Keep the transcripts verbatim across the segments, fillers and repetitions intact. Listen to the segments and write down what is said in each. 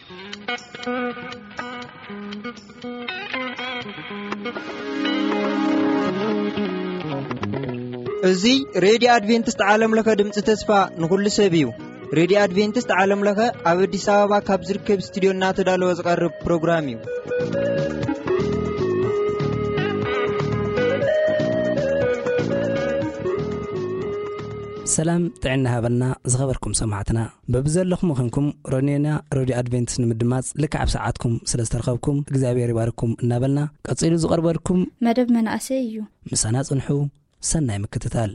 እዚህ ሬዲዮ አድቬንቲስት ዓለም ለከ ድምጽ ተስፋ ንኩሉ ሰብዩ ሬዲዮ አድቬንቲስት ዓለም ለከ ኣብ አዲስ አበባ ካብ ዝርከብ ስቱዲዮና ተዳለወ ዝቀርብ ፕሮግራም እዩ። ሰላም ጥዕና ሃበና ዝኸበርኩም ሰማዕትና በብዘለኹም ኹንኩም ሮኔና ሬዲዮ አድቬንቲስት ንምድማጽ ልክዓብ ሰዓትኩም ስለዝተረኸብኩም እግዚአብሔር ይባርኩም እናበልና ቀጽሉ ዝቀርበልኩም መደብ መናእሰይ እዩ። ምሳና ጽንሑ ሰናይ ምክትታል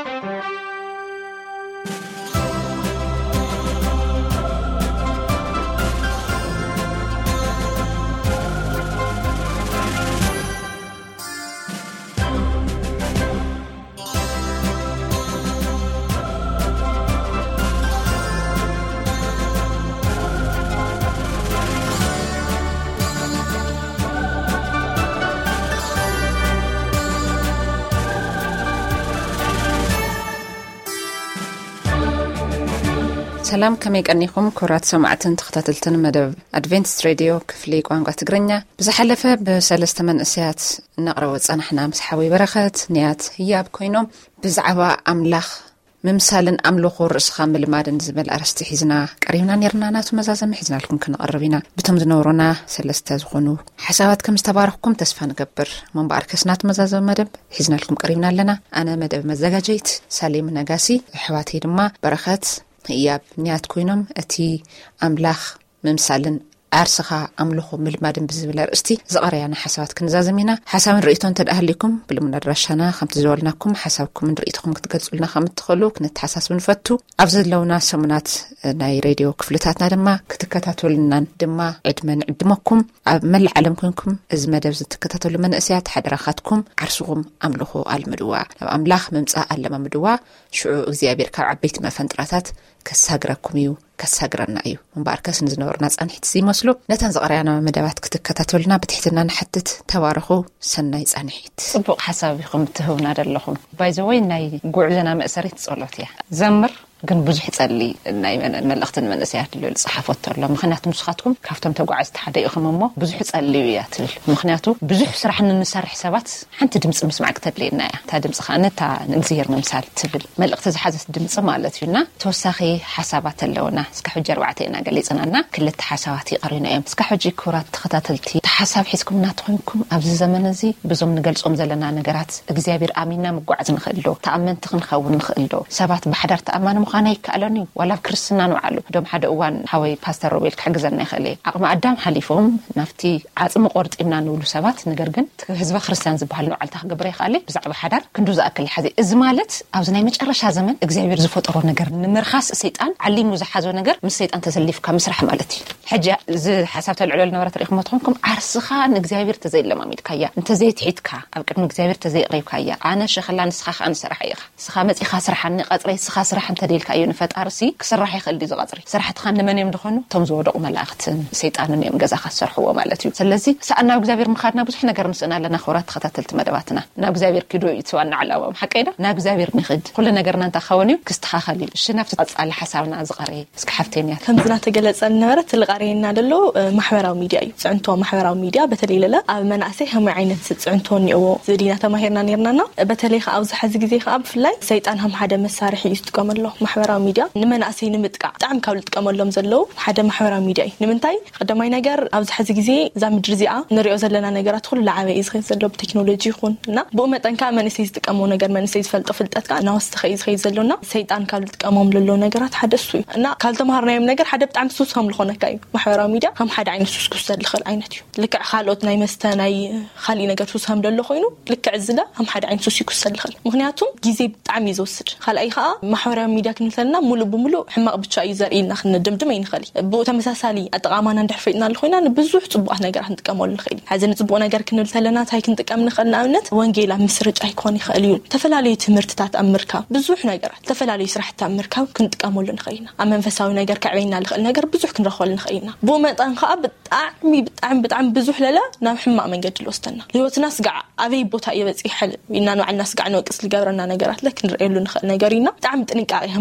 ሰላም ከመይ ቀኒኹም ኩራት ሰማዕትን ተኸታተልትን መደብ አድቬንቲስት ሬዲዮ ክፍሊ ቋንቋ ትግርኛ ብዝሓለፈ በሰለስተ መንእስያት እናቕረበ ጸናሕና ምስ ሓዊ በረኸት ንያት ህያብ ኮይኖም ብዛዕባ ኣምላኽ ምምሳልን ኣምልኾ ርእስኻ ምልማድን ዝብል ኣርስቲ ሒዝና ቀሪብና ነርና ናቱ መዛዘም ሒዝናልኩም ክንቐርብ ኢና። ብቶም ዝነብሩና ሰለስተ ዝኾኑ ሓሳባት ከም ዝተባረኽኩም ተስፋ ንገብር መንባር ከስናቱ መዛዘም መደብ ሒዝናልኩም ቀሪብና ኣለና። ኣነ መደብ መዘጋጀይት ሳሌም ነጋሲ ኣሕዋተይ ድማ በረኸት ህያብ ንያት ኮይኖም እቲ ኣምላኽ ምምሳልን ዓርስኻ ኣምልኾ ምልማድን ብዝብል ኣርእስቲ ዝቐረያና ሓሳባት ክንዛዘም ኢና። ሓሳብን ርእይቶን ተዳህሊኩም ብልሙና ድራሻና ከምቲ ዝበልናኩም ሓሳብኩም ርእይቶኩም ክትገልጹልና ከም እትኽእሉ ክንተሓሳስብ ንፈቱ። ኣብ ዘለውና ሰሙናት ናይ ሬድዮ ክፍልታትና ድማ ክትከታተሉናን ድማ ዕድመ ንዕድመኩም ኣብ መላእ ዓለም ኮይንኩም እዚ መደብ ዝትከታተሉ መንእስያት ሓደራኻትኩም ዓርስኹም ኣምልኾ ኣልምድዋ ናብ ኣምላኽ ምምጻእ ኣለማምድዋ ሽዑ እግዚአብሔር ካብ ዓበይቲ መፈንጥራታት ከሳግረኩም እዩ ከሳግረና እዩ መንባርከስ ንዝነብርና ጻንሒት ይመስሉ ነተን ዝቐረያና መደባት ክትከታተሉና ብትሕትና ንሓትት ተባረኹ ሰናይ ጻንሒት ጽቡቕ ሓሳብ ይኹም ትህቡና ደለኹም ባይ ዘ ወይ ናይ ጉዕዘና መእሰሪት ጸሎት እያ ዘምር ግን ብዙሕ ጸሊ ናይ መልእኽትን መንእስያት ልል ጽሓፈት ኣሎ ምኽንያቱ ንስኻትኩም ካብቶም ተጓዓዝቲ ሓደ ኢኹም እሞ ብዙሕ ጸሊ እያ ትብል ምኽንያቱ ብዙሕ ስራሕ ንንሰርሕ ሰባት ሓንቲ ድምፂ ምስማዕ ክትደልየና እያ ታ ድምፂ ኸኣነታ ንእግዚአብሔር ምምሳል ትብል መልእኽቲ ዝሓዘት ድምፂ ማለት እዩና ተወሳኺ ሓሳባት ኣለውና እስካ ሕጂ ኣርባዕተ ኢና ገሊጽናና ክልተ ሓሳባት ይቐሪና እዮም እስካ ሕጂ ኩራት ተኸታተልቲ ተሓሳብ ሒዝኩም እናትኾንኩም ኣብዚ ዘመን እዚ ብዙም ንገልጾም ዘለና ነገራት እግዚአብሔር ኣሚንና ምጓዓዝ ንኽእል ዶ ተኣመንቲ ክንኸውን ንኽእል ዶ ሰባት ብሓዳር ተኣማኒ ምዃነ ይከኣለኒ ዋላ ክርስትና ንውዓሉ ዶም ሓደ እዋን ሓወይ ፓስተር ሮቤል ክሕግዘና ይኽእል ኣቕመ ኣዳም ሓሊፎም ናፍቲ ዓጽሚ ቆርጢምና ንብሉ ሰባት ነገር ግን ህዝበ ክርስቲያን ዝበሃል ንውዓልታ ክገብረ ይኽእል ብዛዕባ ሓዳር ክንዱ ዝኣክል ሓዚ እዚ ማለት ኣብዚ ናይ መጨረሻ ዘመን እግዚአብሔር ዝፈጠሮ ነገር ንምርኻስ ሰይጣን ዓሊሙ ዝሓዞ ነገር ምስ ሰይጣን ተሰሊፍካ ምስራሕ ማለት እዩ። ሕጂ እዚ ሓሳብ ተልዕሎ ነበረ ትሪኢኹም ትኾንኩም ዓርስኻ ንእግዚአብሔር ተዘይለማሚድካያ እንተዘይትሒትካ ኣብ ቅድሚ እግዚአብሔር ተዘይቕሪብካያ ኣነ ሸኽላ ንስኻ ኸ ንስራሕ ኢኻ ስኻ መጺኻ ስራሕኒ ቀጽረይ ስኻ ስራሕ እንተደልካ እዩ ንፈጣርሲ ክስራሕ ይኽእል ዲ ዝቐጽሪ ስራሕትኻ ንመን እዮም ድኾኑ ቶም ዝወደቑ መላእኽትን ሰይጣንን እዮም ገዛኻ ዝሰርሕዎ ማለት እዩ። ስለዚ ሰኣና እግዚአብሔር ምኻድና ብዙሕ ነገር ንስእና ኣለና ኽብራት ተኸታተልቲ መደባትና ናብ እግዚአብሔር ኪዶ ይትዋና ዓላማም ሓቀይዳ ናብ እግዚአብሔር ንኽድ ኩሉ ነገርና እንተኸውን እዩ ክስተኻኸል እዩ። እሺ ናብቲ ቐጻሊ ሓሳብና ዝቐረየ እስኪ ሓፍቴንያ ከምዝና ተገለጸል ነበረ ትልቀሪና ደሎ ማሕበራዊ ሚድያ እዩ ጽዕንቶ ማሕበራዊ ሚድያ በተለይ ለለ ኣብ መናእሰይ ከመይ ዓይነት ጽዕንቶ ንእዎ ዝዲና ተማሂርና ነርናና በተለይ ከ ኣብዚ ሕዚ ግዜ ከ ብፍላይ ሰይጣን ከም ሓደ መሳርሒ እዩ ዝጥቀመሎ ማሕበራዊ ሚድያ ንመናእሰይ ንምጥቃዕ ጣዕም ካብ ዝጥቀመሎም ዘለው ሓደ ማሕበራዊ ሚድያ እዩ። ንምንታይ ቀዳማይ ነገር ኣብዚ ሕዚ ግዜ እዛ ምድሪ እዚኣ ንሪኦ ዘለና ነገራት ኩሉ ዓበይ ዝኸይ ዘሎ ብቴክኖሎጂ ይኹን እና ብኡ መጠን ከዓ መንእሰይ ዝጥቀሞ ነገር መንእሰይ ዝፈልጦ ፍልጠት ከዓ ናወስተ ኸይ ዝኸይ ዘሎና ሰይጣን ካብ ዝጥቀሞም ዘሎ ነገራት ሓደ እሱ እዩ እና ካብ ተማሃርናዮም ነገር ሓደ ብጣዕሚ ሱስ ከም ዝኾነካ እዩ ማሕበራዊ ሚድያ ከም ሓደ ዓይነት ሱስ ክውሰድ ዝኽእል ዓይነት እዩ። ልክዕ ካልኦት ናይ መስተ ናይ ካሊእ ነገር ሱስ ከም ደሎ ኮይኑ ልክዕ ዝለ ከም ሓደ ዓይነት ሱስ ክውሰድ ዝኽእል ምክንያቱም ግዜ ብጣዕሚ ዝወስድ ካልኣይ ከዓ ማሕበራዊ ሚድያ ክንፈልና ሙሉእ ብሙሉእ ሕማቕ ብቻ እዩ ዘርኢና ክንድምድም ኣይንኽእል ብኡ ተመሳሳሊ ኣጠቓማና እንድሕፈይና ልኾይና ንብዙሕ ጽቡቓት ነገራት ክንጥቀመሉ ንኽእል ሓዚ ንጽቡቕ ነገር ክንብል ከለና እንታይ ክንጥቀም ንኽእል ንኣብነት ወንጌል ኣብ ምስርጫ ይኮን ይኽእል እዩ ተፈላለዩ ትምህርትታት ኣብ ምርካብ ብዙሕ ነገራት ተፈላለዩ ስራሕቲ ኣብ ምርካብ ክንጥቀመሉ ንኽእል ኢና ኣብ መንፈሳዊ ነገር ከዕበይና ልኽእል ነገር ብዙሕ ክንረኽበሉ ንኽእል ኢና ብኡ መጠን ከዓ ብጣዕሚ ብጣዕሚ ብጣዕሚ ብዙሕ ለለ ናብ ሕማቕ መንገዲ ልወስደና ህይወትና ስጋዕ ኣበይ ቦታ የበፂሕ ኢልና ንባዕልና ስጋዕ ንወቅስ ዝገብረና ነገራት ለክ ክንሪኤሉ ንኽእል ነገር ኢና ብጣዕሚ ጥንቃቄ ከም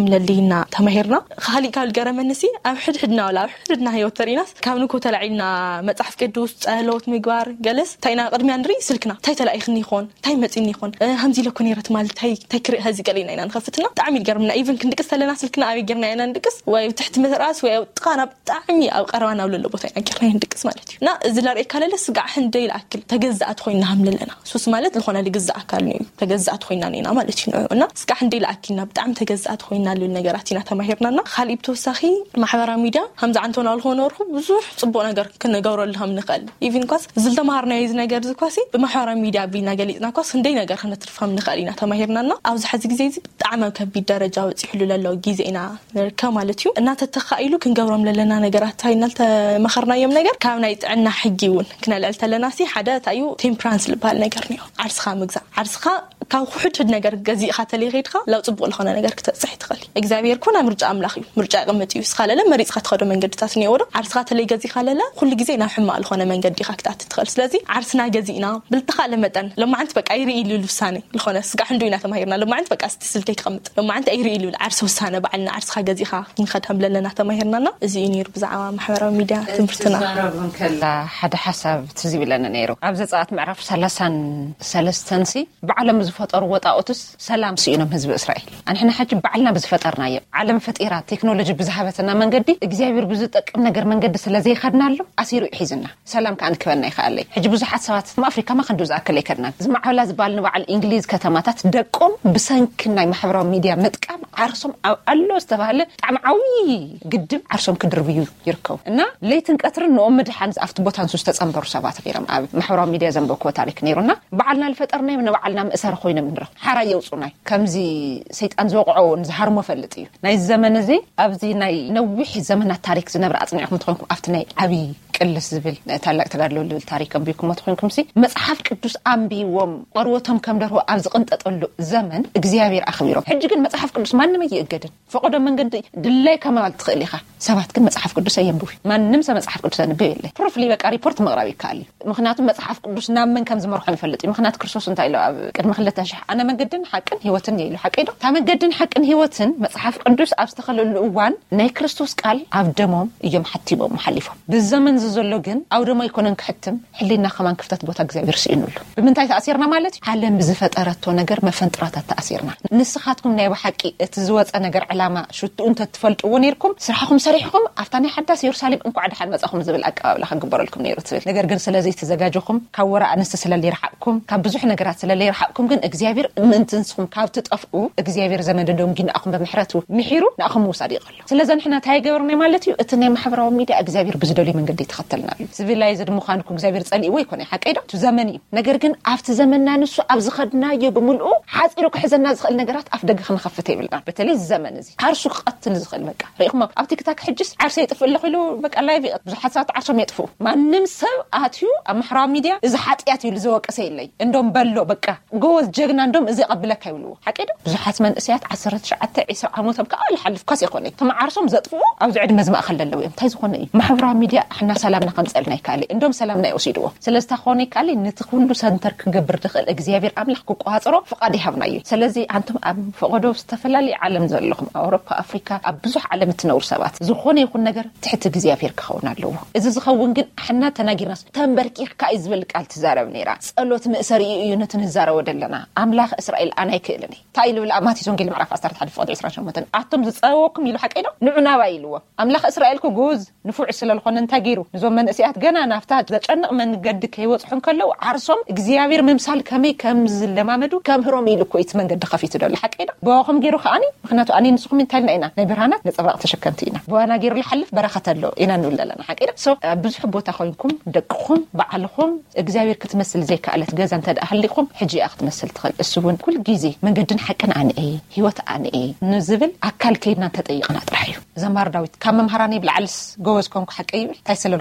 للينا تماهرنا خالي قال جرمنسي أو حد حدنا ولا حد حدنا هي وتريناس كانوا كوتلعينا متحف قدوس أهلوت مقبار جلس تينا قدمي عندري سلكنا تاي تلاقي خني خون تاي متيني خون همزي لكوني رتمال تاي تكري هذي قالينا إن خفتنا تعمل جرمنا إيفن كندكس لنا سلكنا أبي جرنا إن ندكس وتحت مثراس وتقارب تعمي أو قروانا ولا لبوتين أجرنا ندكس مالتي نا زلار إكالة لسه قاع حندي الأكل تجزأت خوينا هم لنا سوس مالت الخونا اللي جزأ أكلني تجزأت خوينا نينا مالتي نوعنا سكح حندي الأكلنا بدعم تجزأت خوينا للنجاراتنا تماهرنا خالي بتوسخي محبر ميديا هم زعنتون على الخون ورخو بزوح صبوا نجار كنا جورا لهم نقل إيفين كاس زلت مهرنا يز نجار زكاسي بمحبر ميديا بينا جلينا كاس هندي نجار خنا ترفهم نقلينا تماهرنا أو زحز جزيز بدعم كبي درجة وتحلو لله جيزينا كمالتيو إن تتخيلوا كن جورا لنا نجارات هاي نلت مخرنا يوم نجار كنا يتعنا حجيون كنا لعلت لنا سي حدا تايو تيم برانس بهالنجارنيو عرس خا مجزع عرس خا كاو حد حد نجار جزي خاتلي غير خا لو تبغى الخنا نجار كتصحي تخلي إجزابير كنا مرجع أملاخي مرجع قمتي وسخالة لما ريت خاتخدو من قد تاسني ورا عرس خاتلي جزي خالة كل جزينا حما الخنا من قد يخاك تتخل سلازي عرسنا جزينا بالتخال متن لما عند بك أيري إلو لساني الخنا سقى حندوينا تماهرنا لما عند بك أستسل تيك قمت لما عند أيري إلو العرس وسانة بعلنا عرس خا جزي خا نخدهم لنا تماهرنا زينير بزعوا محور ميديا تمرتنا كلا حدا حسب تزيب لنا نيرو عبزة ساعات معرف سلسان سلستنسي بعلم زفتر وطاقتس سلام سينهم حزب إسرائيل أن إحنا حاجة بعلنا بزفترنا يب علم فتيرات تكنولوجي بزهبتنا من قدي إجزابير بزتك من قر من قد سلازي خدنا له أسيروا يحيزنا سلام كان كبرنا يخلي حج بزحات سوات ما أفريقيا ما خندوز أكل يكرنا زمع ولا زبالنا وعلى الإنجليز كتماتات دقهم بسنكنا محبرة ميديا متكام عرسهم أو الله استفهله عم عوي قدم عرسهم كدربيو يركوا إننا ليتن كتر إنه أمد حنز أفتبوتان سوستة أنبر سبات غيرهم أب محبرة ميديا زنبوك وتاريخ نيرنا بعلنا الفترنا من بعلنا مأسر خوينا من رح حرا يوصونا كم زي سيد أنزوقعون زهر مفلتي ناي الزمن زي أبزي ناي نوح الزمن التاريخ زنبر أصنعكم تخونكم أفتناي أبي كلس زبل تعلق تقدروا التاريخ بيكم ما تخونكم سي مصحف قدوس أنبي وم قروتهم كم دروا أبز قنت أقول زمن إجزابير أخبيرهم حجكن مصحف قدوس ما نمي يقدن فقدر من قد دلي كمان تخليها سبات كن مصحف قدوس ينبوي ما نمسى مصحف قدوس نبي له بروف لي بقى ريبورت مغربي كالي مخناتهم مصحف قدوس نام من كم زمر خم فلتي مخنات كرسوس انت له قد مخلتها شح أنا ما قدن حقن هوتن يلو حقيدو تام قدن حقن هوتن مصحف قدوس أبستخل الأوان ناي كريستوس قال أبدمهم يوم حتيبهم محلفهم بالزمن زلوا جن أو رما يكونن كحتم حلينا خمان كفتت بوتا جزابير سينول بمنتهي تأثيرنا مالتي عالم بزفت أردتو نجر ما فنترات تأثيرنا نسخاتكم نايب حكي تزوج نجر علامة شو أنت تفلت ونيركم سرحكم سريحكم أفتاني حدث يرسالي بأنكم عاد حد مسأخم زبل أك ولا خنقبر لكم نير تفل نجر جن سلازي تزجاجكم كورا أنست سلالي رحقكم كبزح نجرات سلالي رحقكم جن إجزابير من تنسكم كاو تتقفوا إجزابير زمن دوم جن أخم بمحرته محيرو نأخم وصديق الله سلازن إحنا تاي جورني مالتي وإتني محبرة وميدا إجزابير بزدولي من قد يتختلنا سيفيلايزد مخانكم إجزابير تسألي ويكون حكيدا تزمني نجر جن أفت زمننا نسو أبزخدنا يبملؤ حاسيرك حزنا زخل نجرات أفدق خن خفتي بالله بتلي الزمن زي عرشو قتل زخل بقى ريقهم أبتك تاك حجس عرسي يطفل له خلو بقى الله يبي بحسات عشرة يطفو ما نمسى أتيو أم حرام ميديا إذا حات يأتي لزوج أسيلي عندهم بلو بقى جوز جرنا عندهم إذا قبلك يقولوا حكيدا بحس من أسيات عسرت شعت عيسى عموت بقى أول حل في قاسي يكوني ثم عرسهم زطفو أو زعد مزمع خلل اللوي تايز خوني ما حرام ميديا إحنا سلامنا خنسألنا كالي عندهم سلامنا يوسيدوا سلستا خوني كالي نتخون له سنتر كجبر دخل إجزابير أملح كوكو هاترو فقادي هبنايو سلزي أنتم أم فقدوا استفلالي عالم زلهم أوروبا أفريقيا أبزح عالم التنور سبات زخوني يكون نجر تحت إجزابير كخونا له إذا زخون جن إحنا تناجرنا تنبركي كايز بالك على تزارب نيرا سألوت مأسري يونتن الزارة ودلنا أملاخ إسرائيل أنا يكلني تايلو الأماتي زونجل معرف أسترت حد فاضي إسرائيل شمتن أعتم زتساوكم يلو حكينا نعنا بايلوا أملاخ إسرائيل كجوز نفوع السلال خلنا نتاجروا نزوم من أسيات جنا نفتاج لأن من قد كيوت حنكل لو عرسهم إجزابير ممسال كمي كم زل ما مدو كم هرومي لكويت من قد خفيت دول حكينا بواهم جيرو خاني خناتو أني نسخ من تلنا إنا نبرهانات نتبرع تشكنتينا بوانا جيرو الحلف بركة له إنا نقول لنا حكينا سو بزحبوا تخوينكم دقخم بعلخم إجزابير كتمثل زي كألت جازن تد أهلكم حجي أخذ مثل تخل السون كل جيزي من قدن حكنا عن إيه هوت عن إيه نزبل أكل كيدنا تطيقنا ترحيو زمار داويت كم مهراني بالعلس جوز كونك حكيبل تيسل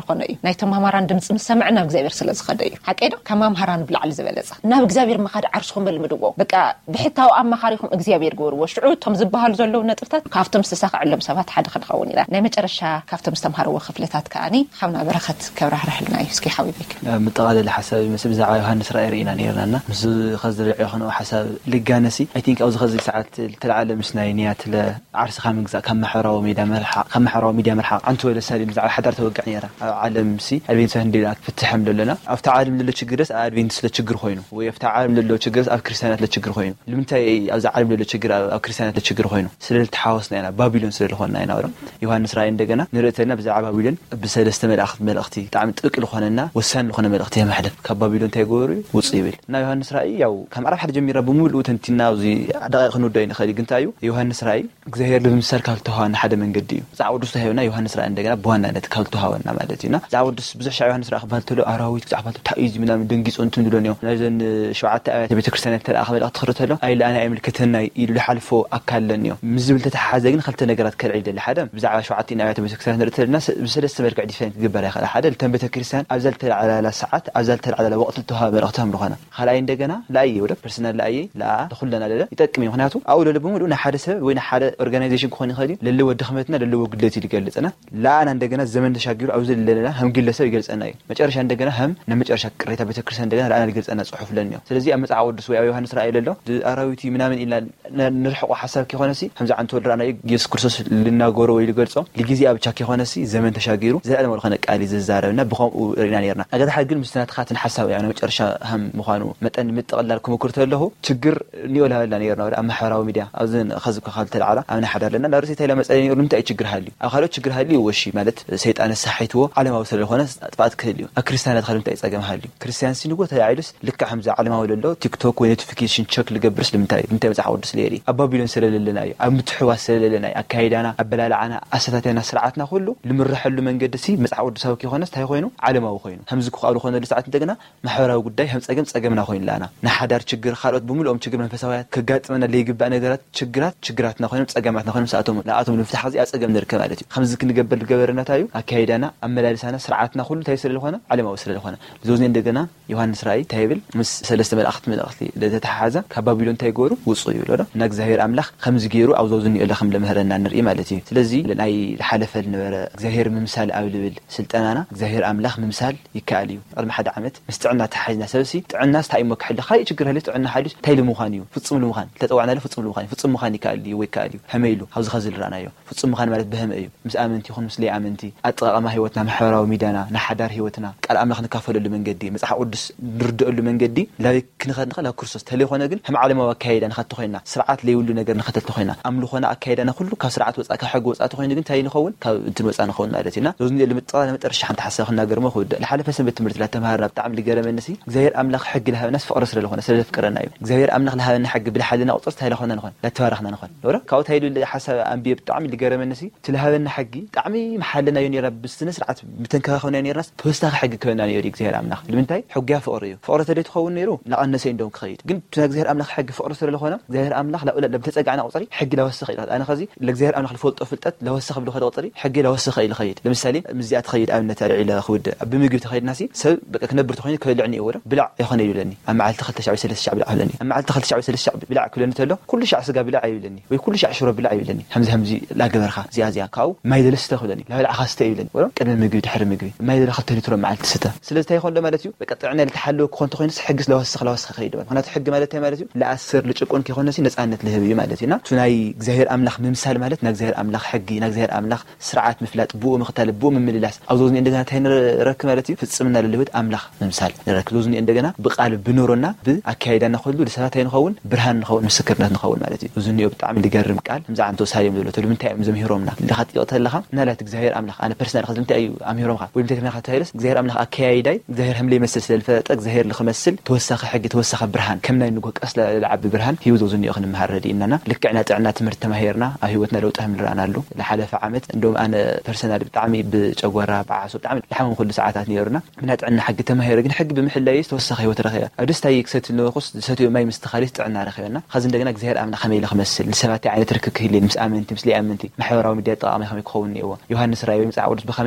ዝኾነ እዩ ናይ ተማሃራን ድምጽ ምሰምዕና እግዚአብሔር ስለ ዝኸደ እዩ ሓቀይዶ ከማምሃራን ብላዕል ዝበለጸ ናብ እግዚአብሔር መኻድ ዓርስኩም በልምድዎ በቃ ብሕታው ኣማኻሪኩም እግዚአብሔር ገበርዎ ሽዑ ቶም ዝበሃሉ ዘለዉ ነጥብታት ካፍቶም ዝተሳኽዕሎም ሰባት ሓደ ክኸውን ይላል ናይ መጨረሻ ካፍቶም ዝተምሃርዎ ክፍለታት ከኣኒ ካብና በረኸት ከብራህርሕልና እዩ እስኪ ሓቢበክ ምጠቃለለ ሓሳብ ምስ ብዛዕባ ዮሃንስ ራእይ ርኢና ነርናና ምስ ከዝርዕ ይኾነው ሓሳብ ልጋነሲ አይ ቲንክ ኣብዚ ከዚ ሰዓት ተለዓለ ምስ ናይ ንያት ለዓርስኻ ምግዛእ ካብ ማሕበራዊ ሚድያ መልሓቅ ካብ ማሕበራዊ ሚድያ መልሓቅ አንተ ወለ ሰሊም ብዛዕባ ሓዳር ተወግዕ ነራ ኣብ ዓለም ሲ ኣድቬንቲስ ህንዲና ፍትሕም ለለና ኣብታ ዓለም ለለ ችግርስ ኣድቬንቲስ ለችግር ኮይኑ ወይ ኣብታ ዓለም ለለ ችግርስ ኣብ ክርስቲያናት ለችግር ኮይኑ ንምንታይ ኣብዚ ዓለም ለለ ችግር ኣብ ክርስቲያናት ለችግር ኮይኑ ስለልተሓወስና ኢና ባቢሎን ስለልኾንና ኢና ወራ ዮሃንስ ራእይ እንደገና ንርእተና ብዛዕባ ባቢሎን ብሰለስተ መልእኽቲ መልእኽቲ ጣዕሚ ጥብቅ ዝኾነና ወሳኒ ዝኾነ መልእኽቲ የመሕለፍ ካብ ባቢሎን እንታይ ገበሩ ውፅ ይብል እና ዮሃንስ ራእይ ያው ከም ዓረብ ሓደ ጀሚራ ብምሉኡ ተንቲና ኣብዚ ደቂቕ ንውዳይ ንኸሊ ግን እንታይ እዩ ዮሃንስ ራእይ እግዚአብሔር ብምሳል ካብ ተዋሃና ሓደ መንገዲ እዩ ዛዕባ ቅዱስ ተሃዩና ዮሃንስ ራእይ እንደገና በዋናነት ካብ ተዋሃወና ማለት እዩና ዛዕባ ቅዱስ ብዙሕ ሻዕ ዮሃንስ ራእይ ክባል ተሎ ኣራዊት ዛዕባ ታኢዝ ምናምን ደንጊጾ እንትን ብሎን እዮም ናይዘን ሸውዓተ ኣብያተ ቤተክርስትያናት ተለኣኸ መልእኽቲ ክርተሎ ኣይ ለኣና ኣይምልክተና ኢሉ ዝሓልፎ ኣካለን እዮም ምስ ዝብል ተተሓሓዘ ግን ክልተ ነገራት ከልዒ ይደሊ ሓደ ብዛዕባ ሸውዓተ ኣብያተ ቤተክርስትያናት ንርኢ ተለና ብሰለስተ መልክዕ ዲፈረንት ክግበር ይኽእል ሓደ ልተን ቤተክርስትያን ኣብዛ ዝተለዓላ ሰዓት ኣብዛ ዝተለዓላ ወቕቲ ዝተዋሃበ መልእኽቶም ዝኾነ ካልኣይ እንደገና ለኣየ ወደ ፐርሰናል ለኣየ ለኣ ለኹለና ለለ ይጠቅም እዩ ምክንያቱ ኣብኡ ለለ ብምሉእ ናይ ሓደ ሰብ ወይ ናይ ሓደ ኦርጋናይዜሽን ክኾን ይኽእል እዩ ለለዎ ድኽመትና ለለዎ ጉድለት ይገልጸና ለኣና እንደገና ዘመን ተሻጊሩ ኣብዚ ለለና ከም ግለሰብ ይገልጸና እዩ መጨረሻ እንደገና ከም ንመጨረሻ ቅሬታ ቤተክርስትያን እንደገና ለኣና ይገልጸና ጽሑፍ ለኒ እዩ ስለዚ ኣብ መጽሓፍ ቅዱስ ወይ ኣብ ዮሃንስ ራእይ ለሎ ኣራዊቲ ምናምን ኢልና ንርሕቆ ሓሳብ ከይኾነሲ ከምዚ ዓንተ ወድ ራእይ ኢየሱስ ክርስቶስ ልናገሮ ወይ ልገልጾ ለጊዜ ኣብቻ ከይኾነሲ ዘመን ተሻጊሩ ዘለዓለ መልኾነ ቃል ዝዛረብና ብኸምኡ ርኢና ነርና ኣገዳ ግን ምስትናትካትን ሓሳብ ያው መጨረሻ ከም ምዃኑ መጠን ምጥቕላል ክምክር ተለሁ ችግር ኒኦላላ ነርና ኣብ ማሕበራዊ ሚድያ ኣብዘን ከዝካ ካል ተለዓላ ኣብና ሓዳርለና ላርሲ ታይላ መጸለይ ነሩ ንምንታይ ችግር ሃልዩ ኣብ ካልኦት ችግር ሃልዩ ወሺ ማለት ሰይጣን ሰሓይትዎ ዓለማዊ ስለዝኾነ ጥፋት ክህልዩ ኣብ ክርስቲያናት ካል እንታይ ፀገም ሃልዩ ክርስቲያን ሲንጎ ተያይሉስ ልክዕ ከምዛ ዓለማዊ ለሎ ቲክቶክ ወይ ኖቲፊኬሽን ቸክ ልገብርስ ንምንታይ እንታይ መጽሓፍ ቅዱስ ለየሪ ኣብ ባቢሎን ስለለለና እዩ ኣብ ምትሕዋስ ስለለለና እዩ ኣካይዳና ኣበላልዓና ኣሰታትና ስርዓትና ኩሉ ልምረሐሉ መንገዲ ሲ መጽሓፍ ቅዱሳዊ ከይኾነስ እንታይ ኮይኑ ዓለማዊ ኮይኑ ከምዚ ክኻሉ ኾነ ሰዓት እንደገና ማሕበራዊ ጉዳይ ከም ፀገም ፀገምና ኮይኑ ላና ንሓዳር ችግር ካልኦት ብምሉኦም ችግር መንፈሳዊያት ከጋጥመና ለይግባእ ነገራት ችግራት ችግራትና ኮይኖም ፀገማትና ኮይኖም ሰዓቶም ለኣቶም ንፍታሕ ዚ ኣፀገም ንርከብ ማለት እዩ ከምዚ ክንገበል ገበረና ታዩ ኣካይዳና ኣመላልሳና ስርዓትና ኩሉ ታይ ስለልኾነ ዓለማዊ ስለልኾነ ዝውዝኔ እንደገና ዮሃንስ ራእይ ታይብል ምስ ሰለስተ መልእኽቲ መልእኽቲ ለተተሓሓዘ ካብ ባቢሎን ታይ ገበሩ ውፁ ይብሎ እና እግዚአብሔር ኣምላኽ ከምዚ ገይሩ ኣብ ዝውዝኔ ኢሉ ከም ለምህረና ንርኢ ማለት እዩ ስለዚ ናይ ሓለፈ ነበረ እግዚአብሔር ምምሳል ኣብ ልብል ስልጣናና እግዚአብሔር ኣምላኽ ምምሳል ይከኣል እዩ ቅድሚ ሓደ ዓመት ምስ ጥዕና ተሓሒዝና ሰብሲ ጥዕና ስታይ ሞክሕል ካልእ ችግር ሃልዩ ጥዕና ሓሊስ ታይ ልምዃን እዩ ፍጹም ልምዃን ተጠዋዕና ፍጹም ልምዃን ፍጹም ምዃን ይከኣል እዩ ወይ ከኣል እዩ ሕመይሉ ኣብዚ ኸዚ ልራናዮ ፍጹም ምዃን ማለት በህመ እዩ ምስ ኣመንቲ ይኹን ምስ ለይኣመንቲ ኣጠቓቕማ ህይወትና ማሕበራዊ ሚድያና ናሓዳር ህይወትና ቃል ኣምላኽ ንካፈለሉ መንገዲ መጽሓፍ ቅዱስ ንርድአሉ መንገዲ ላይ ክንኸድ ንኽእል ኣብ ክርስቶስ ተለይኾነ ግን ከም ዓለማዊ ኣካይዳ ንኸድቲ ኮይና ስርዓት ለይብሉ ነገር ንኸተልቲ ኮይና ኣምልኾና ኣካይዳና ኩሉ ካብ ስርዓት ወፃእ ካብ ሕጊ ወፃእቲ ኮይኑ ግን ታይ ንኸውን ካብ እንትን ወፃእ ንኸውን ማለት ኢና ዞዝኒ ልምጥቓ ለመጠረሻ ሓንቲ ሓሳብ ክናገርሞ ክውድ ለሓለፈ ሰንበት ትምህርቲ ላተምሃርና ብጣዕሚ ልገረመንሲ እግዚአብሔር ኣምላኽ ሕጊ ለሃበናስ ፍቕሪ ስለልኾነ ስለዘፍቅረና እዩ እግዚአብሔር ኣምላኽ ለሃበና ሕጊ ብልሓልና ቁፅር ታይ ለኾነ ንኾን ላተባረኽና ንኾን ወራ ካብኡ ታይሉ ሓሳብ ኣንቢየ ብጣዕሚ ልገረመንሲ ትለሃበና ሕጊ ብጣዕሚ መሓለና እዩ ነራ ብስነ ስርዓት ብተንከባኸብና ነርናስ ተወሳኺ ሕጊ ክበና ነይሩ እግዚአብሔር ኣምላኽ ንምንታይ ሕጊያ ፍቕሪ እዩ ፍቕሪ ተደይ ትኸውን ነይሩ ለቐነሰ እንደውም ክኸይድ ግን እግዚአብሔር ኣምላኽ ሕጊ ፍቕሪ ስለልኾነ እግዚአብሔር ኣምላኽ ለብተፀጋዕና ቁፅሪ ሕጊ ለወስኽ ኢሉ ኣነ ኸዚ ለእግዚአብሔር ኣምላኽ ልፈልጦ ፍልጠት ለወስኽ ብሎ ኸደ ቁፅሪ ሕጊ ለወስኽ ኢሉ ኸይድ ለምሳሌ ምዚኣ ትኸይድ ኣብነት ኣልዒለ ክውድ ብምግቢ ተኸይድናሲ ሰብ በቃ ክነብር ተኾይኑ ክበልዕኒ እዩ ወረ ብላዕ ይኾነ ይብለኒ ኣብ መዓልቲ ክልተ ሻዕ ወይ ሰለስተ ሻዕ ብላዕ ይብለኒ ኣብ መዓልቲ ክልተ ሻዕ ወይ ሰለስተ ሻዕ ብላዕ ክብለኒ ተሎ ኩሉ ሻዕ ስጋ ብላዕ ይብለኒ ወይ ኩሉ ሻዕ ሽሮ ብላዕ ይብለኒ ከምዚ ከምዚ ላገበርካ እዚኣ እዚኣ ካብኡ ማይ ዘለስተ ክብለኒ ላበላዕኻ ስተ ይብለኒ ወረ ቅድሚ ምግቢ ድሕሪ ምግቢ ማይ ዘለ ክልተ ሊትሮ መዓልቲ ስተ ስለዚ እንታይ ይኾን ዶ ማለት እዩ በቃ ጥዕና ልተሓለወ ክኾን ተኾይኑስ ሕጊስ ለወስኽ ለወስኽ ኸይድ ምክንያቱ ሕጊ ማለት እንታይ ማለት እዩ ለኣስር ልጭቁን ከይኾነሲ ነፃነት ልህብ እዩ ማለት እዩና ቱ ናይ እግዚአብሔር ኣምላኽ ምምሳል ማለት ናይ እግዚአብሔር ኣምላኽ ሕጊ ናይ እግዚአብሔር ኣምላኽ ስርዓት ምፍላጥ ብኡ ምኽታል ብኡ ምምልላስ ኣብ ዝውዝኔ እንደገና እንታይ ንረክብ ማለት እዩ ፍጽምና ልልህት ኣምላኽ ምምሳል ንረክብ ዝውዝኔ እንደገና ብቃል ብኑሮና ብኣካይዳና ኩሉ ለሰባት ንኸውን ብርሃን ንኸውን ምስክርነት ንኸውን ማለት እዩ ዝውዝኔ ብጣዕሚ ልገርም ቃል ከምዚ ዓንተ ሳልዮም ዘሎ ተሉ ምንታይ እዮም ዘምሂሮምና ለኻጥቂቕ ተለኻ ናላት እግዚአብሔር ኣምላኽ ኣነ ፐርሰናል ኸ ምንታይ እዩ ኣምሂሮምካ ወይ ምንታይ ተመኻ ተይለስ እግዚአብሔር ኣምላኽ ኣካያይዳይ እግዚአብሔር ህምለ ይመስል ስለልፈለጠ እግዚአብሔር ልኽመስል ተወሳኺ ሕጊ ተወሳኺ ብርሃን ከም ናይ ንጎ ቀስ ለዓቢ ብርሃን ሂው ዝውዝኔ ክንመሃረዲ ኢናና ልክዕና ጥዕና ትምህርቲ ተማሂርና ኣብ ህይወትና ለውጢ ምንራኣናሉ ለሓለፈ ዓመት እንደውም ኣነ ፐርሰናል ብጣዕሚ ብጨጓራ በዓሶ ብጣዕሚ ልሓመም ኩሉ ሰዓታት ነይሩና ምና ጥዕና ሕጊ ተማሂረ ግን ሕጊ ብምሕላዩ ተወሳኺ ህይወት ረኺበ ኣብ ደስታይ ክሰትል ንኹስ ሰትዮ ማይ ምስትኻሊስ ጥዕና ረኺበና ኸዚ እንደገና እግዚአብሔር ኣምላኽ ከመይ ክመስል ንሰባት ዓይነት ርክብ ክህልየኒ ምስ ኣመንቲ ምስ ለይኣመንቲ ማሕበራዊ ሚድያ ጠቓሚ ከመይ ክኸውን እኒአዎ ዮሃንስ ራእይ ወይ መጽሓፍ ቅዱስ ብኸመይ ኣንደርስታንድ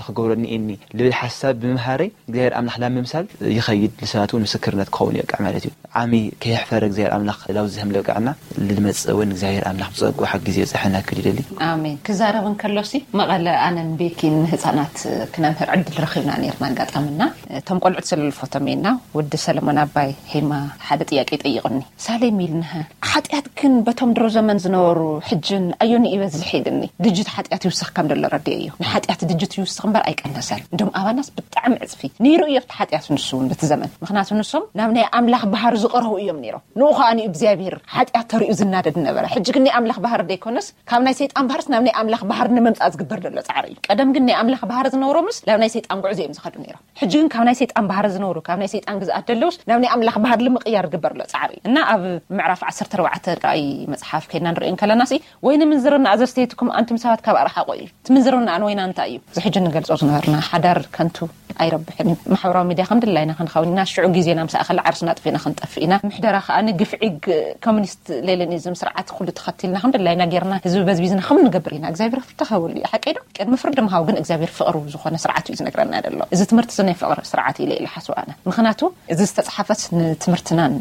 ክገብረኒ እኒ ልብል ሓሳብ ብምሃረይ እግዚአብሔር ኣምላኽ ላ ምምሳል ይኸይድ ልሰናቱን ምስክርነት ክኸውን ይቃዕ ማለት እዩ ዓሚ ከይሕፈረ እግዚአብሔር ኣምላኽ ላውዝህም ለቃዕና ልመጽውን እግዚአብሔር ኣምላኽ ብጸጉ ሓቂ ጊዜ ጽሕና ክዲደሊ አሜን ክዛረብን ከሎሲ መቐለ ኣነን ቤኪን ህፃናት ክነምህር ዕድል ረኺብና ነርና ጋጣምና ቶም ቆልዑት ስለልፎቶም ኢና ወዲ ሰለሞን አባይ ሄማ ሓደ ጥያቄ ጠይቅኒ ሳሌም ኢልንህ ሓጢያት ግን በቶም ድሮ ዘመን ዝነበሩ ሕጅን ኣዮኒ ይበዝሕ ሄድኒ ድጅት ሓጢያት ይውስኽ ከም ደለ ረድየ እዩ ንሓጢያት ድጅት ይውስኽ እምበር ኣይቀነሰን እንደም ኣባናስ ብጣዕሚ ዕጽፊ ነይሩ እየፍቲ ሓጢያት ንሱውን በቲ ዘመን ምክንያቱ ንሶም ናብ ናይ ኣምላኽ ባህር ዝቐረቡ እዮም ነይሮም ንኡ ኸኣኒ እግዚኣብሔር ሓጢያት ተሪኡ ዝናደድ ነበረ ሕጂ ግን ናይ ኣምላኽ ባህር ደይኮነስ ካብ ናይ ሰይጣን ባህርስ ናብ ናይ ኣምላኽ ባህር ንምምጻእ ዝግበር ደሎ ጻዕሪ እዩ ቀደም ግን ናይ ኣምላኽ ባህር ዝነበሮምስ ናብ ናይ ሰይጣን ጉዕዞ እዮም ዝኸዱ ነይሮም ሕጂ ግን ካብ ናይ ሰይጣን ባህር ዝነበሩ ካብ ናይ ሰይጣን ግዝኣት ደለውስ ናብ ናይ ኣምላኽ ባህር ንምቕያር ዝግበር ደሎ ጻዕሪ እና ኣብ ምዕራፍ ዓሰርተ ኣርባዕተ ራእይ መጽሓፍ ከይና ንሪእን ከለናሲ ወይን ምንዝርና ኣዘስተይትኩም አንቱም ሰባት ካብ ኣርሓ ቆዩ ትምንዝርና ኣን ወይና እንታይ እዩ ዝሕጂ ንገልጾ ዝነበርና ሓዳር ከንቱ ኣይረብሕን ማሕበራዊ ሚድያ ከምድላይና ክንኸውንና ሽዑ ጊዜና ምሳእኸል ዓርስና ጥፊና ክንጠፍኢና ምሕደራ ኸኣኒ ግፍዒግ ኮሙኒስት ሌኒኒዝም ስርዓት ኩሉ ተኸቲልና ከምድላይና ጌርና ህዝቢ በዝቢዝና ከም ንገብር ኢና እግዚአብሔር ፍትኸውል እዩ ሓቀይዶ ቅድሚ ፍርድ ምሃው ግን እግዚአብሔር ፍቅሩ ዝኾነ ስርዓት እዩ ዝነግረና ደሎ እዚ ትምህርቲ ዝናይ ፍቅሪ ስርዓት ኢለ ኢለ ሓስዋና ምክንያቱ እዚ ዝተጻሓፈት ንትምህርትናን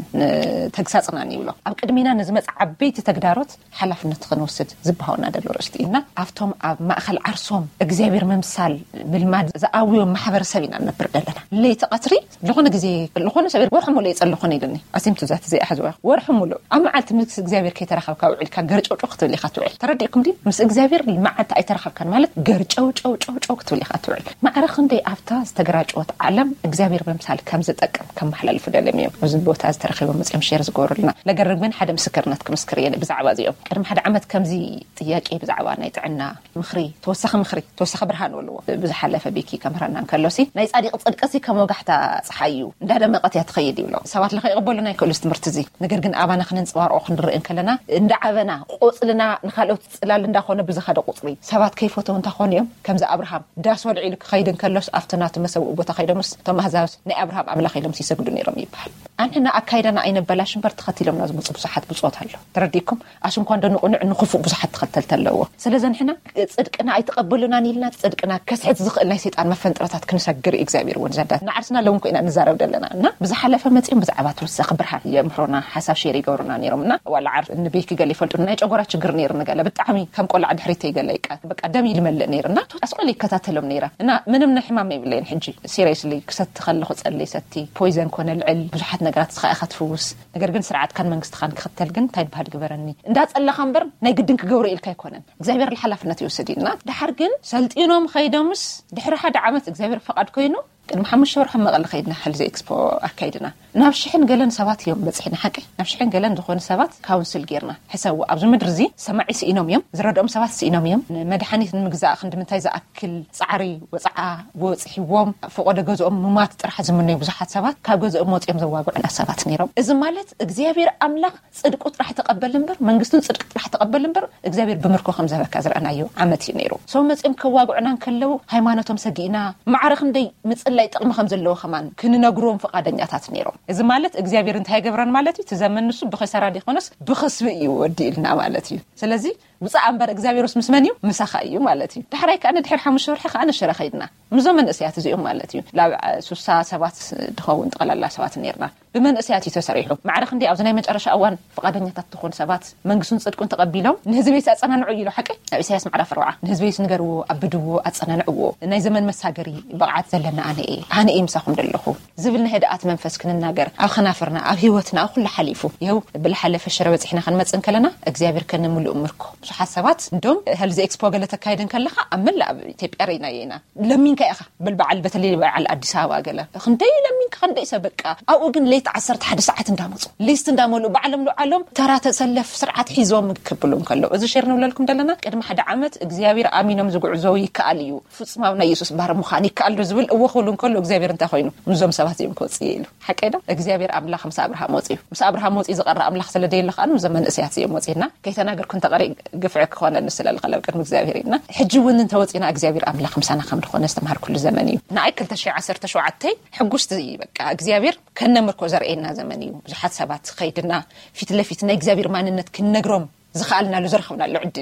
ተግሳጽናን ይብሎ ኣብ ቅድሚና ንዝመጽ ዓበይቲ ተግዳሮት ሓላፍነት ክንወስድ ዝብሃውና ደሎ ርስቲና ኣፍቶም ኣብ ማእኸል ዓርሶም እግዚአብሔር መምሳል ምልማድ ዝኣውዮም ማሕበረሰብ ኢና ነብር ደለና ለይቲ ቀትሪ ዝኾነ ግዜ ዝኾነ ሰብር ወርሑ ሙሉ ይጸልኹን ኢልኒ ኣሲምቱ ዛት ዘይ ኣሕዝዋ ወርሑ ሙሉ ኣብ መዓልቲ ምስ እግዚአብሔር ከይተረኸብካ ውዕልካ ገርጨው ጨው ክትብል ኢኻ ትውዕል ተረዲእኩም ዲ ምስ እግዚአብሔር መዓልቲ ኣይተረኸብካን ማለት ገርጨው ጨው ጨው ጨው ክትብል ኢኻ ትውዕል ማዕረኽ እንደ ኣፍታ ዝተገራጨወት ዓለም እግዚአብሔር መምሳል ከም ዝጠቅም ከም ማሕላልፉ ደለም እዮም እዚ ቦታ ዝተረኸበ መጽም ሼር ዝገብሩልና ነገር ግን ሓደ ምስክርነት ክምስክር የለ ብዛዕባ እዚኦም ቅድሚ ሓደ ዓመት ከምዚ ጥያቄ ብዛዕባ ናይ ጥዕና ምኽሪ ተወሳኺ ምኽሪ ተወሳኺ ብርሃን ወልዎ ብዝሓለፈ ቤኪ ከምራና ከሎሲ ናይ ጻዲቕ ጽድቀሲ ከም ወጋሕታ ፀሓዩ እንዳደመቀት ያ ትኸይድ ይብሎ ሰባት ለኸይቅበሉና ይከሉስ ትምህርቲ እዚ ነገር ግን ኣባና ክንጽዋርኦ ክንርኢን ከለና እንዳዓበና ቆጽልና ንኻልኦት ጽላል እንዳኾነ ብዝኸደ ቁጽሪ ሰባት ከይፎቶ እንታኾን እዮም ከምዚ አብርሃም ዳስ ወልዒሉ ክኸይድን ከሎስ ኣፍተናቱ መሰውኡ ቦታ ኸይደምስ ቶም ኣሕዛብስ ናይ አብርሃም ኣምላኽ ኢሎም ሲሰግዱ ነይሮም ይባሃል አንሕና ኣካይደና ኣይነበላሽ እምበር ተኸቲሎምና ዝመፁ ብዙሓት ብጾት ኣሎ ተረዲእኩም ኣሽንኳ እንደንቁንዕ ንኽፉእ ብዙሓት ተኸተልቲ ኣለዎ ስለዚ ንሕና ጽድቅና ኣይተቐበሉናን ኢልና ጽድቅና ከስሕት ዝኽእል ናይ ሰይጣን መፈንጥረታት ክንሰግር እግዚአብሔር ወን ዘዳ ንዓርስና ለውን ኮይና ንዛረብ ደለና እና ብዝሓለፈ መጽኦም ብዛዕባ ተወሳኺ ብርሃን የምሕሮና ሓሳብ ሼር ይገብሩና ነይሮምና ዋላ ዓርስ ንቤኪ ገለ ይፈልጡና ናይ ጨጎራ ችግር ነይሩ ንገለ ብጣዕሚ ከም ቆልዓ ድሕሪት ይገለ ይቃ በቃ ደም ይልመልእ ነይርና ኣስቆል ይከታተሎም ነይራ እና ምንም ንሕማም ይብለኝ ሕጂ ሲሪየስሊ ክሰቲ ከለኹ ጸልይ ሰቲ ፖይዘን ኮነ ልዕል ብዙሓት ነገራት ስኻኢኻ ትፍውስ ነገር ግን ስርዓት ካን መንግስት ካን ክኽተል ግን እንታይ ባሃል ግበረኒ እንዳጸለኻ እምበር ናይ ግድን ክገብሩ ኢልካ ይኮነን እግዚአብሔር ለሓላፍነት ይወስድ ኢልና ድሓር ግን ሰልጢኖም ኸይዶምስ ድሕሪ ሓደ ዓመት እግዚአብሔር ፈቃድ ኮይኑ ቅድሚ ሓሙሽተ ወርሒ መቐለ ኸይድና ሕልዚ ኤክስፖ ኣካይድና ናብ ሽሕን ገለን ሰባት እዮም በጽሕና ሓቂ ናብ ሽሕን ገለን ዝኾኑ ሰባት ካውንስል ጌርና ሕሰቡ ኣብዚ ምድሪ እዚ ሰማዒ ስኢኖም እዮም ዝረድኦም ሰባት ስኢኖም እዮም መድሓኒት ንምግዛእ ክንድምንታይ ዝኣክል ጻዕሪ ወጽዓ ወጽሒዎም ፈቆደ ገዝኦም ምማት ጥራሕ ዝምነዩ ብዙሓት ሰባት ካብ ገዝኦም ወጽኦም ዘዋግዑና ሰባት ነይሮም እዚ ማለት እግዚአብሔር ኣምላኽ ጽድቁ ጥራሕ ተቐበል እምበር መንግስቱን ጽድቅ ጥራሕ ተቐበል እምበር እግዚአብሔር ብምርኮ ከም ዘበካ ዝረአናዮ ዓመት እዩ ነይሩ ሰው መጽኦም ከዋግዑና ከለው ሃይማኖቶም ሰጊእና ማዕረኽ እንደይ ምጽ ላይ ጥቅም ከም ዘለዎ ከማን ክንነግሮም ፈቃደኛታት ነይሮም እዚ ማለት እግዚአብሔር እንታይ ገበረን ማለት እዩ ተዘመንሱ ብኸሰራ ዲኾነስ ብኸስብ እዩ ወዲልና ማለት እዩ ስለዚ ብጻዕ እምበር እግዚአብሔርስ ምስመን እዩ ምሳኻ እዩ ማለት እዩ ድሕራይ ከኣነ ድሕሪ ሓሙሽተ ወርሒ ከኣነ ሽረ ኸይድና ምዞም መንእስያት እዚኦም ማለት እዩ ላብ ሱሳ ሰባት ድኸውን ጠቕላላ ሰባት ነይርና ብመንእስያት እዩ ተሰሪሑ ማዕረኽ እንዲ ኣብዚ ናይ መጨረሻ እዋን ፈቃደኛታት ትኾኑ ሰባት መንግስቱን ጽድቁን ተቐቢሎም ንህዝበይ ኣጸናንዑ ኢሉ ሓቂ ኣብ ኢሳያስ ምዕራፍ ኣርባዓ ንህዝበይ ንገርዎ ኣብድዎ ኣጸናንዕዎ ናይ ዘመን መሳገሪ በቕዓት ዘለና ኣነ እየ ኣነ እየ ምሳኹም ደለኹ ዝብል ንህድኣት መንፈስ ክንናገር ኣብ ኸናፍርና ኣብ ህይወትና ኣብ ኩሉ ሓሊፉ ይኸው ብልሓለፈ ሽረ በፂሕና ክንመጽን ከለና እግዚአብሔር ከነምልኡ ምርኮ ብዙሓት ሰባት እንደውም ህልዚ ኤክስፖ ገለ ተካይድን ከለኻ ኣብ መላእ ኣብ ኢትዮጵያ ርኢና ኢና ለሚንካ ኢኻ ብልበዓል በተለይ በዓል ኣዲስ ኣበባ ገለ ክንደይ ለሚንካ ክንደይ ሰብ በቃ ኣብኡ ግን ለይቲ ዓሰርተ ሓደ ሰዓት እንዳመፁ ሊስት እንዳመልኡ በዓሎም ልዓሎም ተራ ተሰለፍ ስርዓት ሒዞም ክብሎም ከለው እዚ ሼር ንብለልኩም ደለና ቅድሚ ሓደ ዓመት እግዚአብሔር ኣሚኖም ዝጉዕዞ ይከኣል እዩ ፍጹማዊ ናይ ኢየሱስ ባህር ምዃን ይከኣል ዶ ዝብል እወኽብሉ ከሎ እግዚአብሔር እንታይ ኮይኑ ምዞም ሰባት እዮም ክወፅእ ኢሉ ሓቀይዶ እግዚአብሔር ኣምላኽ ምስ አብርሃም ወፅዩ ምስ አብርሃም ወፅዩ ዝቐረ ኣምላኽ ስለደይለ ኸኣኑ ዘመን እስያት እዮም ወፅይና ከይተናገርኩን ተቐሪእ ግፍዕ ክኾነ ንስለል ኸለው ቅድሚ እግዚአብሔር ኢና ሕጂ እውን እንተወፅና እግዚአብሔር ኣምላኽ ምሳና ከም ድኾነ ዝተምሃር ኩሉ ዘመን እዩ ንኣይ ክልተ ሺህ ዓሰርተ ሸውዓተ ሕጉስቲ በቃ እግዚአብሔር ከነምርኮ ዘርኤና ዘመን እዩ ብዙሓት ሰባት ኸይድና ፊት ለፊት ናይ እግዚአብሔር ማንነት ክንነግሮም ዝኻልናሉ ዘረኸብናሉ ዕድል እዩ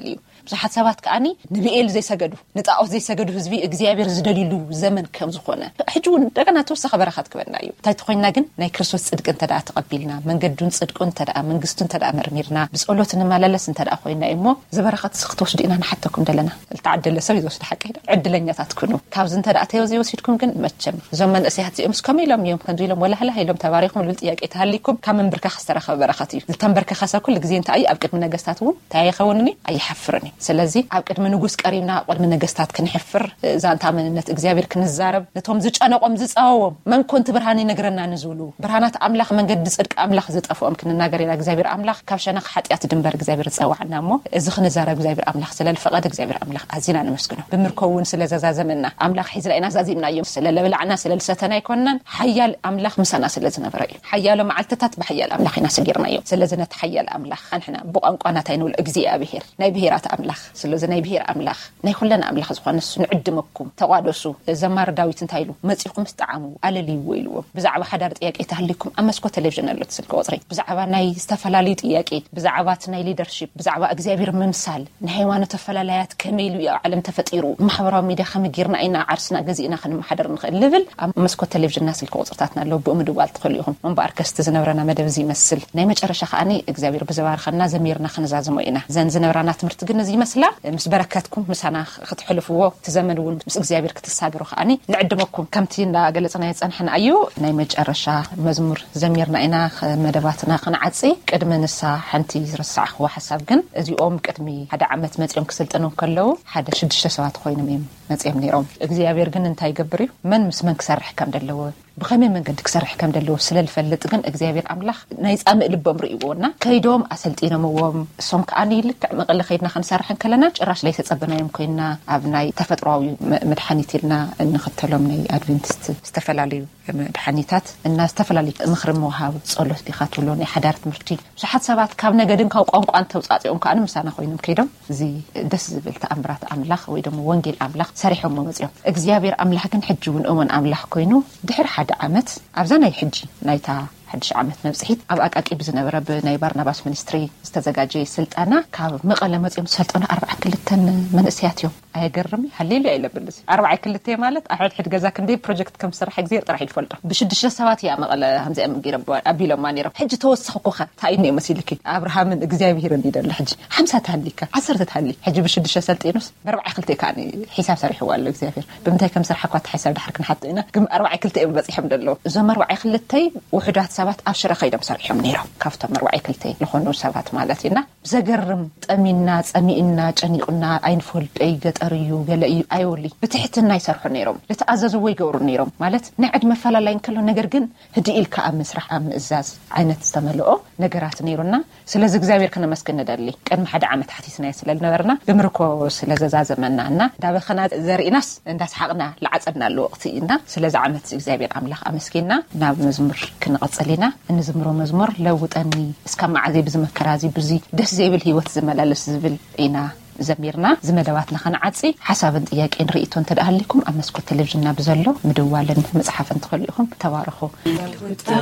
ብዙሓት ሰባት ከኣኒ ንብኤል ዘይሰገዱ ንጣዖት ዘይሰገዱ ህዝቢ እግዚአብሔር ዝደሊሉ ዘመን ከም ዝኾነ ሕጂውን ደገና ተወሳኸ በረኻት ክበና እዩ እንታይ ተኾይና ግን ናይ ክርስቶስ ጽድቅ እንተዳ ተቐቢልና መንገዱን ጽድቁን እንተዳ መንግስቱን እንተዳ መርሚርና ብጸሎት ንማለለስ እንተዳ ኮይና እሞ ዘበረኻት ስኽተወስዱ ኢና ንሓተኩም ደለና ልተዓደለ ሰብ ይወስድ ሓቂ ዕድለኛታት ኩኑ ካብዝ እንተዳ ተዮ ዘይወስድኩም ግን መቸም ዘመን እሲያት እምስ ከመይሎም እዮም ከንዱሎም ወላ ህላ ኢሎም ተባሪኹም ልብል ጥያቄ ተሃሊኩም ካብ መንበርከ ክስተረኸበ በረኻት እዩ ዝተንበርከ ሰብ ኩሉ ግዜ እንታይ ኣብ ቅድሚ ነገስታት እውን ታይኸውንኒ ኣይሐፍርኒ ስለዚ ኣብ ቅድሚ ንጉስ ቀሪብና ቅድሚ ነገስታት ክንሕፍር ዛንታ መንነት እግዚአብሔር ክንዛረብ ነቶም ዝጨነቆም ዝጻወም መን ኮንት ብርሃን ይነግረና ንዝብሉ ብርሃናት አምላኽ መንገድ ጽድቅ አምላኽ ዝጠፈኦም ክንናገር ኢና እግዚአብሔር አምላኽ ካብ ሸነኽ ሓጢያት ድንበር እግዚአብሔር ጸዋዕና እሞ እዚ ክንዛረብ እግዚአብሔር አምላኽ ስለልፈቀደ እግዚአብሔር አምላኽ ኣዚና ንመስግኖ ብምርከውን ስለዘዛዘመና አምላኽ ሒዝላይና ዛዚምና እዮም ስለለብላዕና ስለልሰተና ይኮንናን ሓያል አምላኽ ምሳና ስለዝነበረ እዩ ሓያሎ መዓልትታት በሓያል አምላኽ ኢና ሰጊርና እዮም ስለዚ ነቲ ሓያል አምላኽ አንሕና ብቋንቋና ታይንብል እግዚአብሔር ናይ ብሔራት አምላኽ ስለዚ ናይ ብሔር አምላኽ ናይ ኩለና አምላኽ ዝኾነስ ንዕድመኩም ተቋደሱ ዘማር ዳዊት እንታይ ኢሉ መጽኢኹም ዝተዓሙ ኣለልይዎ ኢልዎ ብዛዕባ ሓዳር ጥያቄ ተሃሊኩም ኣብ መስኮት ቴሌቪዥን ኣሎ ስልክ ቁጽሪ ብዛዕባ ናይ ዝተፈላለዩ ጥያቄ ብዛዕባ ናይ ሊደርሺፕ ብዛዕባ እግዚአብሔር ምምሳል ናይ ሃይማኖት ተፈላለያት ከመይሉ ኣብ ዓለም ተፈጢሩ ማሕበራዊ ሚድያ ከመጊርና ኢና ዓርስና ገዚእና ክንመሓደር ንኽእል ልብል ኣብ መስኮት ቴሌቪዥንና ስልክ ቁጽርታትና ኣሎ ብእምድዋል ትኽእሉ ኢኹም እምበር ከስቲ ዝነበረና መደብ እዚ ይመስል ናይ መጨረሻ ከኣኒ እግዚአብሔር ብዝባርኸና ዘሚርና ክንዛዝሞ ኢና ዘን ዝነበራና ትምህርቲ ግን እዚ ይመስላ ምስ በረከትኩም ምሳና ክትሕልፍዎ ትዘመን እውን ምስ እግዚአብሔር ክትሳገሩ ከኣኒ ንዕድመኩም ከምቲ እንዳገለጽና የጸንሐና እዩ ናይ መጨረሻ መዝሙር ዘሚርና ኢና መደባትና ክንዓጽ ቅድሚ ንሳ ሓንቲ ዝረሳዕኽዎ ሓሳብ ግን እዚኦም ቅድሚ ሓደ ዓመት መጽኦም ክስልጥኑ ከለው ሓደ ሽዱሽተ ሰባት ኮይኖም እዮም መጽኦም ነይሮም እግዚአብሔር ግን እንታይ ይገብር እዩ መን ምስ መን ክሰርሕ ከም ደለዎ ብኸመይ መንገዲ ክሰርሕ ከም ደለዎ ስለልፈልጥ ግን እግዚአብሔር አምላኽ ናይ ጻምእ ልቦም ርእይዎና ከይዶም ኣሰልጢኖምዎም እሶም ከኣኒ ልክዕ መቐለ ከይድና ክንሰርሕ ከለና ጭራሽ ላይ ተጸብናዮም ኮይና ኣብ ናይ ተፈጥሯዊ መድሓኒት ኢልና እንኽተሎም ናይ ኣድቨንቲስት ዝተፈላለዩ መድሓኒታት እና ዝተፈላለዩ ምኽሪ ምውሃብ ጸሎት ዲኻ ትብሎ ናይ ሓዳር ትምህርቲ ብዙሓት ሰባት ካብ ነገድን ካብ ቋንቋን ተውጻጽኦም ከኣኒ ምሳና ኮይኖም ከይዶም እዚ ደስ ዝብል ተኣምራት ኣምላኽ ወይ ደሞ ወንጌል ኣምላኽ ሰሪሖም መጽኦም እግዚአብሔር አምላኽ ግን ሕጂ እውን እወን ኣምላኽ ኮይኑ ድሕሪ ሓደ ዓመት ኣብዛ ናይ ሕጂ ናይታ حدش عمت مبسحيت أب أكاكي بزنبرة بناي بارناباس منستري استزاجي سلطانة كاب مقالة يوم سلطانة أربعة كلتين من أسياتيوم أي جرمي هليلي أي لبلز أربعة كلتين مالت أحد حد جزاك ندي بروجكت كم سرح كزير راح يفلتر بشدش السوات يا مقالة همزة أم جيرب أبي لما نيرب حج توسخ قخة تايني مسيلكي أبراهام إجزاء هيرن ديدر الحج خمسة تهليك عشرة تهلي حج بشدش سلطينوس بربع كلتين كاني حساب سريح ولا إجزاء بمتى كم سرح قات حساب دحرك نحط هنا كم أربعة كلتين بس يحمد الله زمر وعي خلتين وحدات سبات أشرة خيدم سرحهم نيرهم كافتا مروعي كلتين لخونو سبات مالتنا زجرم تأمينا تأمينا جنيقنا عين فول أي جت أريو جلا أيولي بتحت الناس يسرحون نيرهم لتعززوا ويجوروا نيرهم مالت نعد مفلا لين كله نجرجن هدي إلك أم مسرح أم إزاز عينة تستملؤه نجرات نيرنا سلزق زاوير كنا مسكنا دلي كان ما حد عمت حتيسنا يسلل نورنا بمركو سلزاز منا عنا دابا خنا زري ناس نداس حقنا لعصبنا الوقت إنا سلز عمت زاوير عملخ أمسكنا ناب مزمر كنا قصلينا نزمرو مزمر لو تاني اسكم عزي بزمكرازي بزي دس زي بالهيوت زملالس زبل اينا زميرنا زمدواتنا خنعصي حسب دياك ان ريتون تدهلكم امسكو تلفزيوننا بزلو مدوالن مصحفن تخليهم تبارخو لوتا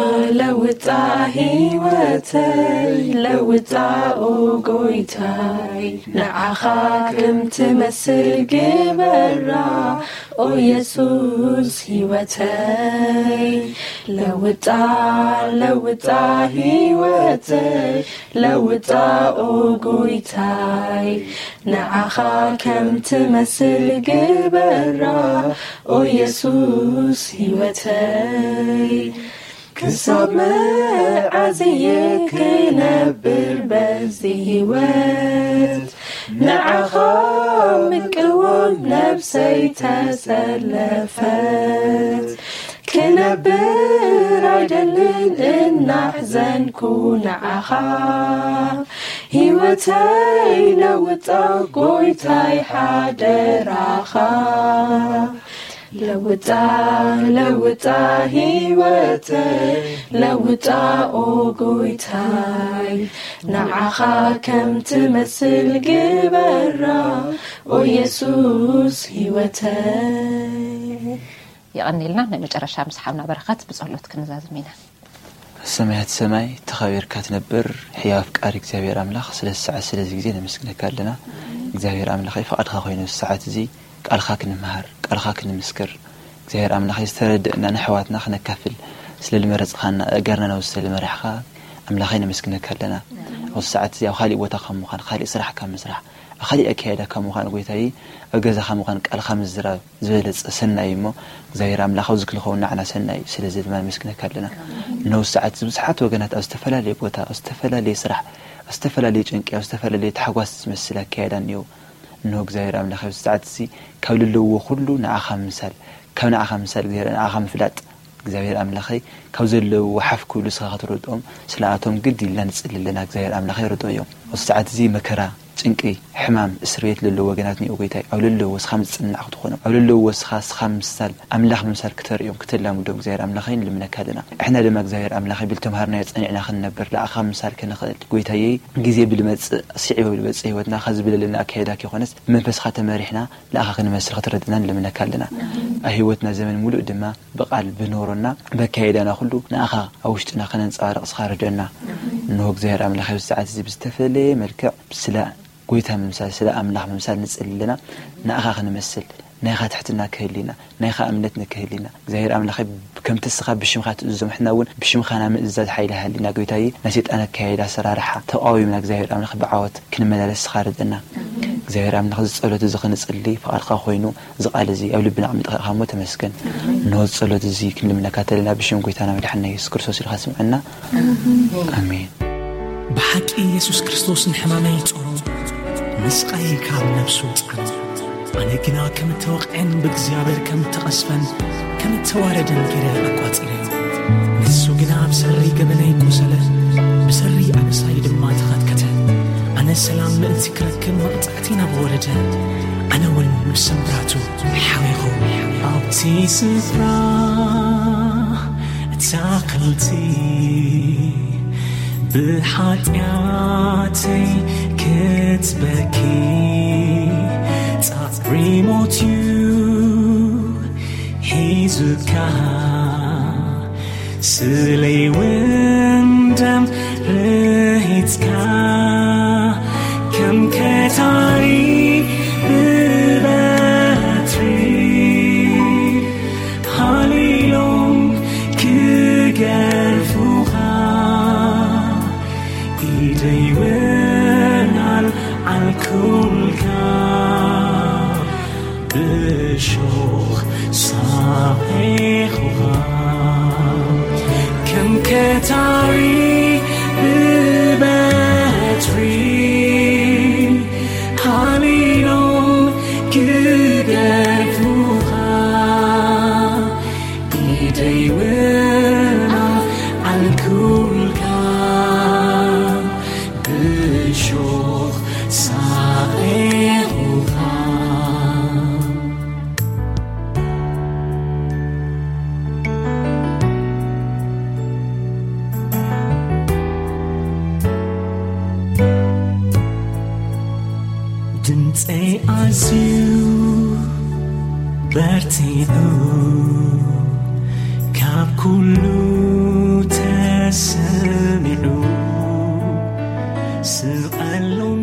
لوتا هيوتي لوتا اوغويتاي نعخاكم تمسل جبرا او يسوس هيوتي لوتا لوتا هيوتي لوتا اوغويتاي نعخا كم تمثل جبرا او يسوس هيوتي كسب عزيك نبر بزي هيوت نعخا مكوم نفسي تسلفت كنبر عدلن إن أحزن كون عخا هيوتي لوتا قويتاي حادراخا لوتا لوتا هيوتي لوتا قويتاي نعخا كم تمثل جبرا او يسوس هيوتي يغني لنا نمجرشا مسحبنا برخات بصلوت كنزاز مينا سمايات سماي تخبير كاتنبر حياف قاري እግዚአብሔር አምላክ ስለ ሰዓት ስለዚህ ጊዜ ለምስክነካለና እግዚአብሔር አምላክ ይፈቅድ ኸይኑ ሰዓት እዚ ቃልኻ ክንማር ቃልኻ ክንምስክር እግዚአብሔር አምላክ ይስተረድና ነህዋትና ክነካፍል ስለ ለመረጽኻና አገርና ነው ስለ ለመራሕኻ አምላክና መስክነካለና ወስ ሰዓት ያው ኻሊ ቦታ ከመኻን ኻሊ ስራሕ ከመስራሕ ኻሊ አካይዳ ከመኻን ጎይታይ አገዛ ከመኻን ቃልኻ ምዝራ ዝበለጽ ሰናይሞ እግዚአብሔር አምላክ ዝክልኸውና ዓና ሰናይ ስለዚህ ድማ መስክነካለና ነው ሰዓት ብዙሓት ወገናት አስተፈላለየ ቦታ አስተፈላለየ ስራሕ አስተፈላለየ ጭንቂ አስተፈላለየ ተሐጓስ መስላ አካይዳን ነው ነው እግዚአብሔር አምላክ ሰዓት እዚ ካብልልዎ ሁሉ ንአኻ ምሳል ካብ ንአኻ ምሳል እግዚአብሔር ንአኻ ምፍላጥ እግዚአብሔር አምላክ ካብ ዘለው ወሐፍ ኩሉ ስኻትሮዶም ስለአቶም ግድ ይላን ጽልልና እግዚአብሔር አምላክ ይረዶዮም ወሰዓት እዚ መከራ ጭንቂ ሕማም እስርቤት ለለው ወገናት ነው ጎይታይ አውልለው ወስኻም ጽናዕ ትኾኑ አውልለው ወስኻስ ኻምሳል አምላክ ምሳል ከተሪዮም ከተላሙዶም እግዚአብሔር አምላክን ልምነካልና احنا ለማ እግዚአብሔር አምላክ ብልተምሃርና የጽንዕና ክንነበር ለአኻ ምሳል ከነኸል ጎይታይ ጊዜ ብልመጽ ሲዒብ ብልመጽ ህይወትና ኸዝብለልና አካይዳክ ይኾነስ መንፈስኻ ተመሪሕና ለአኻ ክንመስል ከተረድናን ልምነካልና ህይወትና ዘመን ሙሉ ድማ በቃል ብኖርና በካይዳና ሁሉ ንአኻ አውሽጥና ከነንጻርቅ ስኻረደና ነው እግዚአብሔር አምላክ ሰዓት እዚ ብስተፈለ መልክዕ ስለ ጎይታ ምምሳል ስለ አምላክ ምምሳል ንጽልልና ንአኻ ክንመስል ናይኻ ትሕትና ከህሊና ናይኻ እምነትና ከህሊና እግዚአብሔር አምላክ ከም ተስኻ ብሽምኻ ትእዞም ሕናውን ብሽምኻና ምእዛዝ ኃይለ ሃሊና ጎይታይ ናሰይጣን አካይዳ ሰራርሓ ተቃዊምና እግዚአብሔር አምላክ በዓወት ክንመላለስ ስኻረደና እግዚአብሔር አምላክ ዝጸሎት ዝኽን ጽሊ ፍቃድኻ ኮይኑ ዝቃል እዚ ኣብ ልብና ዓምጥኻ ሞ ተመስገን ነው ጸሎት እዚ ክንልምነካተልና ብሽም ጎይታና መድኃኒትና ኢየሱስ ክርስቶስ ኢልኻ ስምዐና አሜን በሐቂ ኢየሱስ ክርስቶስ ንሕማመይ ጾሮ መስቀይ ካብ ነፍሱ ጻነ አነ ግና ከም ተወቅዕን በእግዚአብሔር ከም ተቀስፈን ከም ተዋረደን ገረ አቋጽለኝ ንሱ ግና በሰሪ ገበነይ ቆሰለ በሰሪ አበሳይ ድማ ተኸትከተ አነ ሰላም ምእንቲ ክረክብ መቅጻዕቲና በወረደ አነ ወን ምስምራቱ ሓዊኹ ኣብቲ ስፍራ እታኸልቲ بحاتياتي كتبكي تعريموت يو هيزوكا سلي وندم رهيتكا كم كتاري بباتري هاليلون كجرفوها ديوان على كل كام بشوخ صحيح كم كتاري بباتري حالينون كدفوها ديوان على كل كام بشوخ صائغها دمتي عزيو برتيو كاب كلو تسمعو سألون